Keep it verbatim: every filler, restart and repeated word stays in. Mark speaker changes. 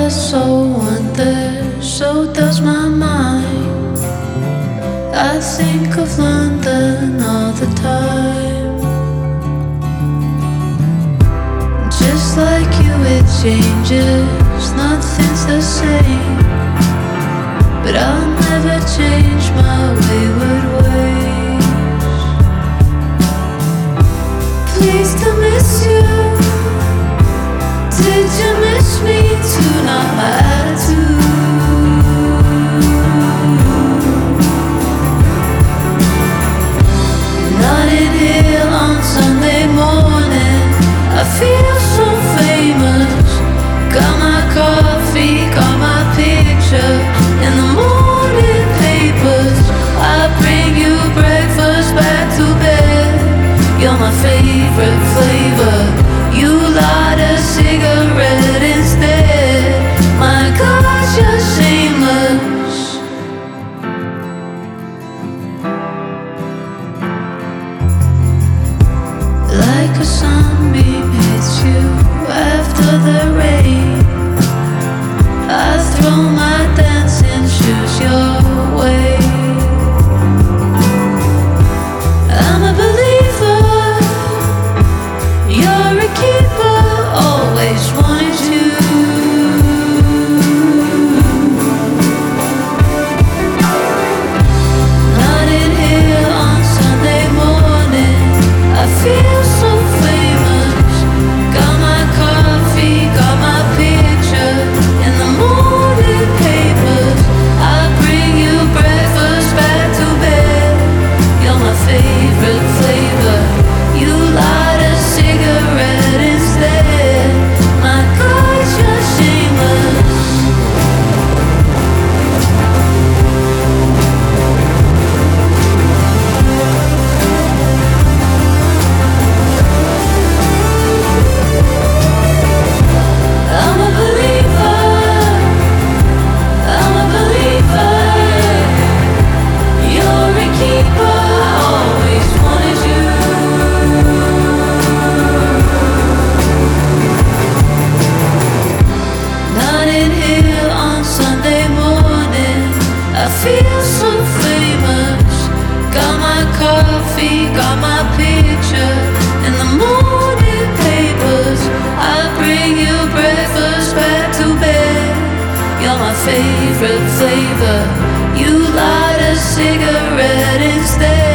Speaker 1: soul wanders, so does my mind. I think of London all the time. Just like you, it changes, nothing's the same. But I'll never change my wayward ways. Pleased to miss you. Did you miss me too? Not my attitude. Notting Hill on Sunday morning, I feel so famous. Got my coffee, got my picture in the morning papers. I bring you breakfast back to bed. You're my favorite flavor. You light a cigarette instead. My gosh, you're shameless. Like a sunbeam hits you after the rain. I throw my dancing shoes your way. I'm a believer. You're a keeper, always wanted you. Notting Hill on Sunday morning, I feel so famous. Got my coffee, got my picture in the morning papers. I bring you breakfast back to bed. You're my favorite flavor. You light a cigarette instead. My God, you're shameless. I'm a believer. I'm a believer. You're a keeper. Always wanted you. Notting Hill on Sunday morning, I feel so famous. Got my coffee, got my picture in the morning papers. I bring you breakfast back to bed. You're my favorite flavor. You light a cigarette instead.